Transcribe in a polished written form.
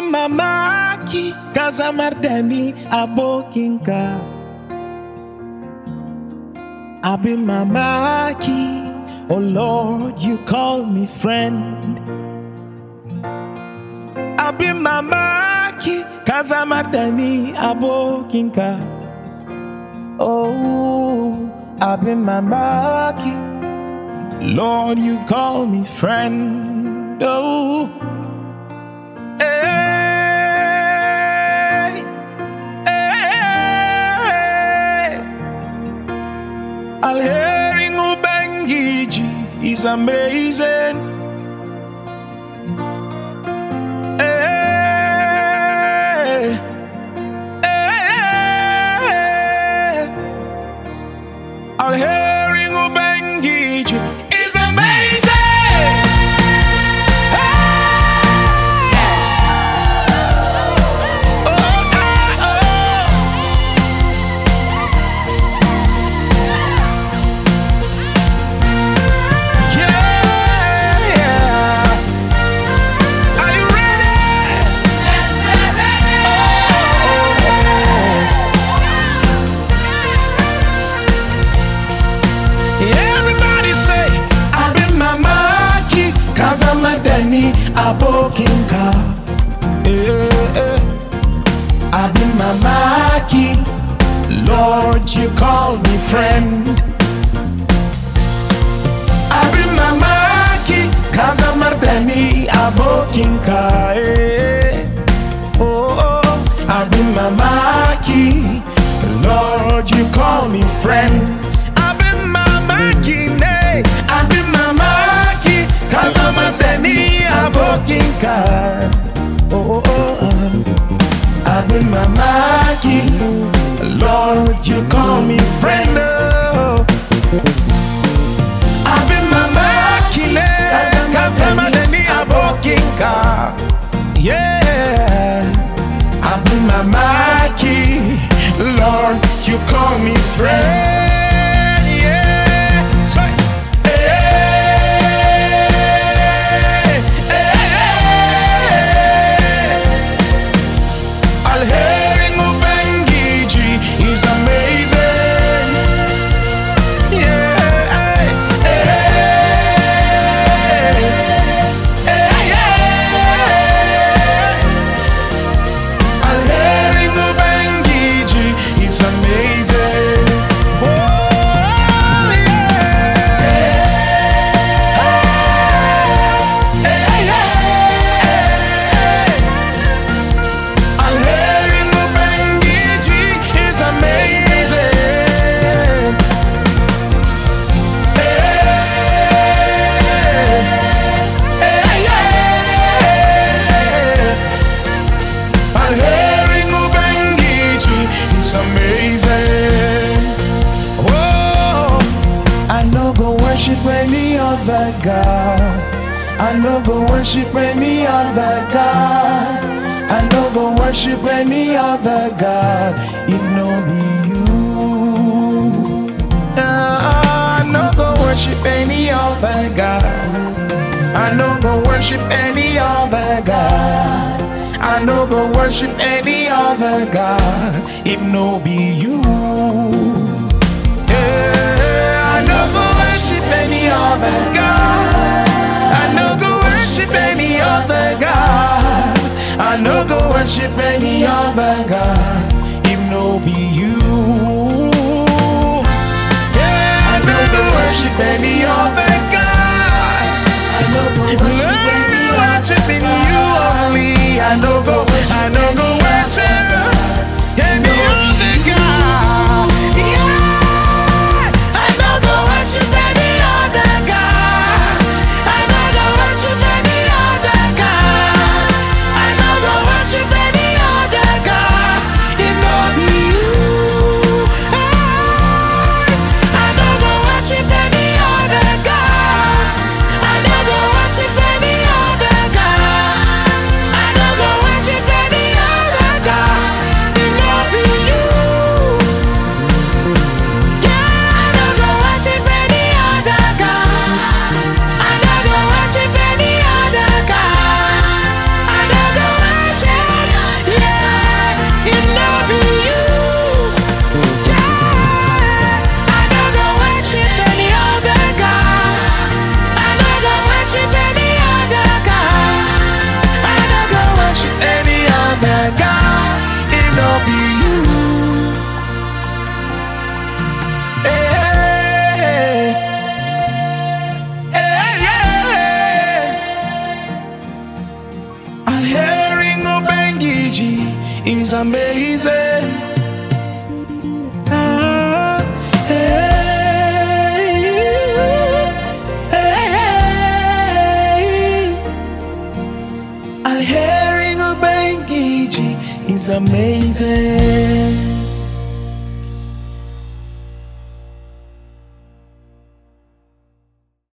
Abimamaki Kazamardani Abokinka Abimamaki. Oh Lord, you call me friend. Abimamaki Kazamardani Abokinka. Oh, Abimamaki. Lord, you call me friend. Oh, hey, hey. Alhearing Ubangiji is amazing. Hey, hey. Alhearing Ubangiji is amazing. Kazamardani Abokinka. Abimamaki. Lord, you call me friend. Abimamaki Kazamardani Abokinka. Oh, Abimamaki. Lord, you call me friend. Abimamaki, nay, Abimamaki Kazamardani Abokinka. Oh, Abimamaki. Lord, you call me friend. Oh, Abimamaki, Kazamardani Abokinka. Yeah, Abimamaki. Lord, you call me friend. Yeah, so any other God. I no go worship any other God. I no go worship any other God if no be you. I no go worship any other God. I no go worship any other God. I no go worship any other God if no be you. I no go worship any other God. I no go worship any other God. I no go worship any other God if no be you. Yeah, I no go worship any other God. I no go worship any you only. I no go worship any other God. Worship Ubangiji is amazing. Ah, hey, hey. Alherin Ubangiji is amazing.